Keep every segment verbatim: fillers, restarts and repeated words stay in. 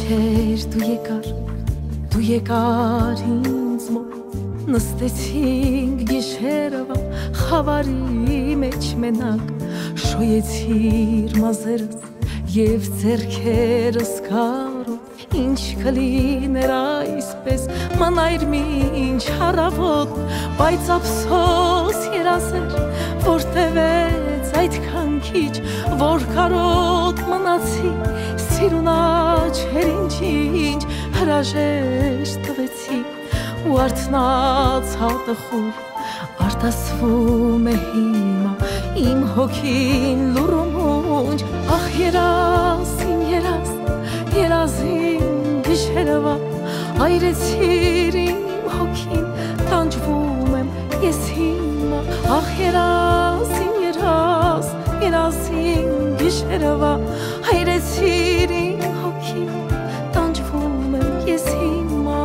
Գիշեր դու եկար, դու եկար ինձ մոտ, նստեցինք գիշերվա խավարի մեջ մենակ, շոյեցիր մազերս և ձեռքերս կարոտ, ինչ կլիներ այսպես, մանայր մինչ առավոտ, բայց ափսոս երազեր, որ տևեց այդքան քիչ, որ կարոտ մնացի, սիրուն աչքեր ինչ-ինչ հրաժեշտ տվեցի, ու արթնաց հատխուր, արտասվում է հիմա, իմ հոգին լուրումունջ, ախ երազ, իմ երազ, երազ իմ գիշերվա, այրեցիր իմ հոգին, տանջվում եմ ես հիմա, ախ երազ, իմ երազ, երազ իմ գիշերվա, այրեցիր իմ հոգին, տանջվում եմ ես հիմա։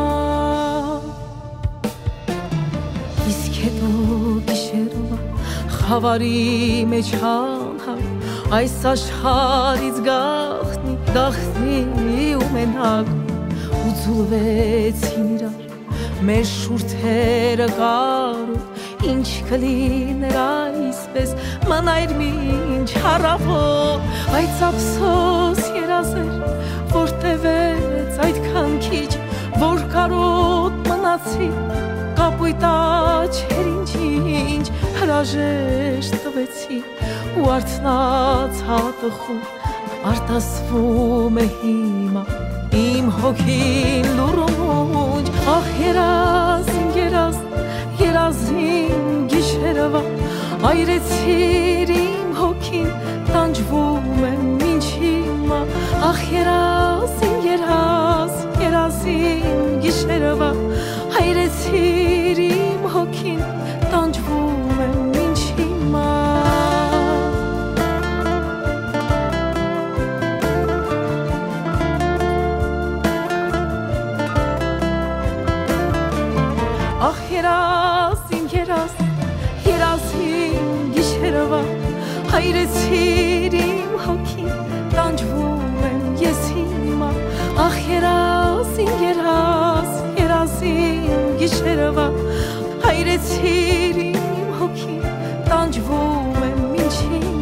Իսկ հետո գիշերվա, խավարի մեջ անհար, այս աշխարից գաղտնի, գաղտնի ու մենակ, ու ձուլվեցին իրար, մեր շուրթերը կարոտ, ինչ կլիներ այսպես, մանայր մինչ առավոտ, բայց ափսոս երազեր, որ տևեց այդքան քիչ, որ կարոտ մնացի, կապույտ աչքեր ինչ-ինչ հրաժեշտ տվեցի, ու արթնաց հատխուր, արտասվում է հիմա, իմ հոգին լուրումունջ, ախ երազ, իմ երազ, երազ իմ գիշերվա, այրեցիր իմ հոգին, տանջվում եմ ինչ հիմա, ախ երազ, իմ երազ, երազ իմ գիշերվա, այրեցիր իմ հոգին, տանջվում եմ ինչ հիմա։ Ախ երազ, իմ երազ, երազ իմ գիշերվա, այրեցիր իմ հոգին, տանջվում եմ ես հիմա, ախ երազ, իմ երազ, երազ իմ գիշերվա, այրեցիր իմ հոգին, տանջվում եմ ինչ հիմա։